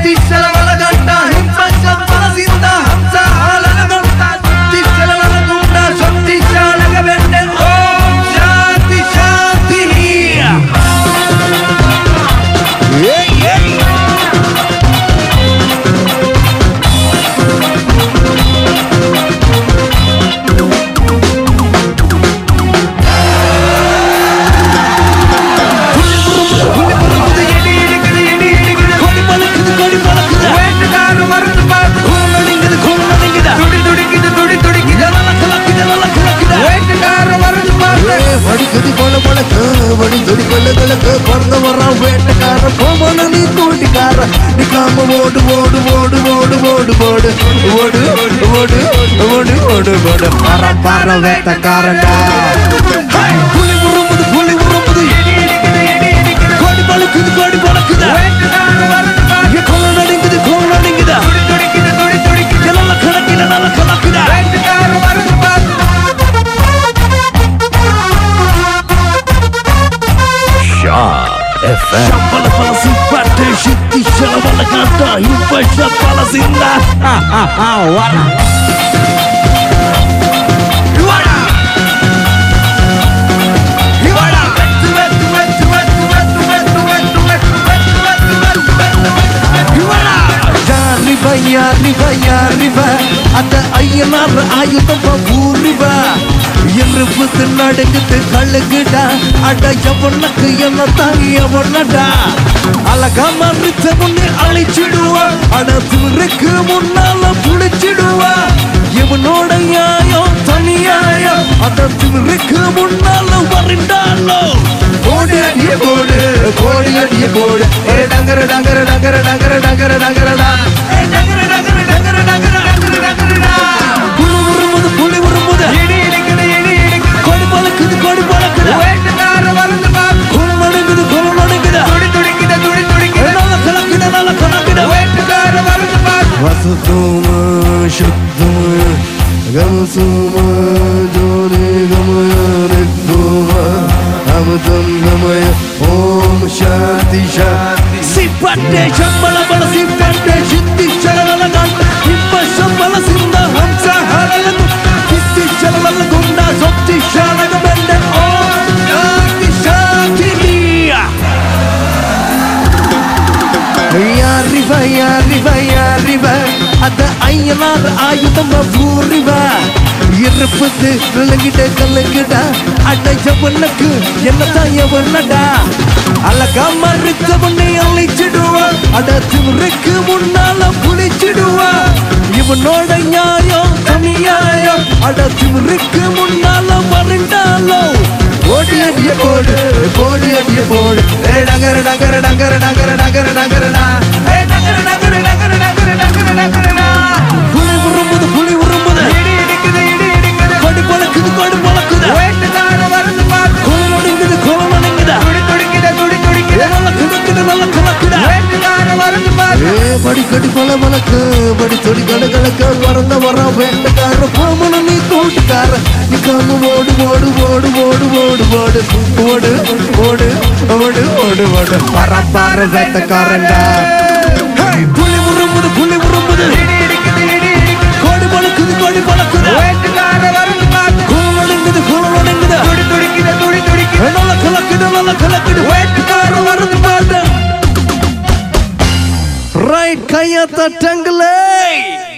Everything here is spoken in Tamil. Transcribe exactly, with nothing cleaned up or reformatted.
ஓடு ஓடு ஓடு ஓடு ஓடு ஓடு ஓடு ஓடு ஓடு ஓடு ஓடு பர பர வேட்டக்காரன்டா புலி உருமுது புலி உருமுது கோடி பழுக்குது கோடி பழுக்குது கோல நடிங்குது கோல நடிங்குதா நல்ல கணக்கில நல்ல கணக்குதா F M Chapala pala simpate shiti chala canta impa chapala sinda ha ha ha wala wala wala tu tu tu tu tu wala jari bhaiya riva riva ada ayyanar ayudam puriva எருப்புக்கு நடுங்குது கழுகுடா அட எவனுக்கு என்ன தாயவனடா அழகா மறிச்ச முன்னே அழிச்சிடுவா அட திமிருக்கு முன்னால புடிச்சிடுவா இவனோட நியாயம் தனியாயம் அட திமிருக்கு முன்னால வரிண்டாலோ ஓடி அடிய போடு ஓடி அடிய போடு ஏ டங்கர டங்கர டங்கர டங்கர டங்கர டங்கரடா ஏ டங்கர டங்கர டங்கர டங்கர டங்கரடா புலி உருமுது புலி உருமுது கோடி பழக்குது வேட்டக்கார வந்து பாரு கோல நடுங்குது கோல நடுங்குது துடி துடிக்குது துடி துடிக்குது நல்ல கலக்குது நல்ல கலக்குது வேட்டக்கார வந்து பாரு வசுதும சுத்தும கமசும ஜோதி கமய ரித்தும அமதம் கமய ஓம் சாந்தி சாந்தி சிப்பட்டே சம்பள பல சிப்பட்டே சித்தி சரவல கண்ட இப்ப சம்பள சிந்த ஹம்ச ஹரலது சித்தி சரவல குண்டா Soththi ஷாலக Riva, ya riva, ya riva ada ayyanar ayudam puriva iruputhu kalangida kalangida ada javanakku enna thayavanada alaga maritha munne alichiduva ada thimirukku munnala pulichiduva ivanoda nyayam thaniyayam ada thimirukku munnala varindalo ஓடி அடிய போடு ஓடி அடிய போடு ஏ டங்கர டங்கர டங்கர டங்கர டங்கர டங்கரடா ஏ டங்கர டங்கர டங்கர டங்கர டங்கர டங்கரடா புலி உருமுது புலி உருமுது இடி இடிக்குது இடி இடிக்குது கோடி பழக்குது கோடி பழக்குது வேட்டக்கார வந்து பாரு கோல நடுங்குது கோல நடுங்குதா துடி துடிக்குது துடி துடிக்குது நல்ல கணக்குது நல்ல கணக்குதா வேட்டக்கார வந்து பாரு ஏ படி கடி பல பலக்கு படி தொடி கட கலக்க வரந்த வர வேட்டக்கார போமன நீ கூட்டுக்கார நிக்காம ஓடு ஓடு ஓடு ஓடு ஓடு ஓடு ஓடு ஓடு ஓடு ஓடு ஓடு பர பர வேட்டக்காரன்டா புலி உருமுது புலி உருமுது கோடி பழக்குது கோடி பழக்குது வேட்டக்கார வந்து பாரு கோல நடுங்குது கோல நடுங்குது துடி துடிக்குது துடி துடிக்குது நல்ல கலக்குது நல்ல கலக்குது வேட்டக்கார வந்து பாரு ரைட் கையா தட்டங்களே